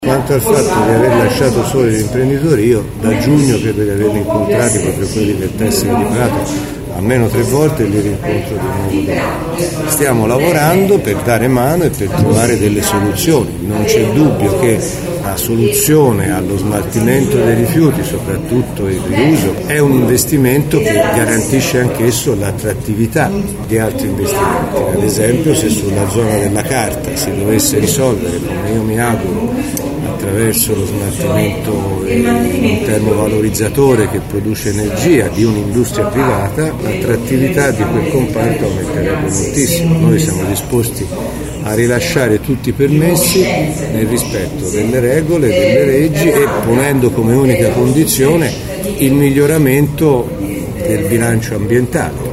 Quanto al fatto di aver lasciato soli gli imprenditori, io da giugno credo di averli incontrati, proprio quelli del tessile di Prato, almeno 3 volte, e li rincontro di nuovo domani. Stiamo lavorando per dare mano e per trovare delle soluzioni. Non c'è dubbio che la soluzione allo smaltimento dei rifiuti, soprattutto il riuso, è un investimento che garantisce anch'esso l'attrattività di altri investimenti. Ad esempio, se sulla zona della carta si dovesse risolvere, come io mi auguro, attraverso lo smaltimento di un termovalorizzatore che produce energia di un'industria privata, l'attrattività di quel comparto aumenterebbe moltissimo. Noi siamo disposti a rilasciare tutti i permessi nel rispetto delle regole, delle leggi, e ponendo come unica condizione il miglioramento del bilancio ambientale.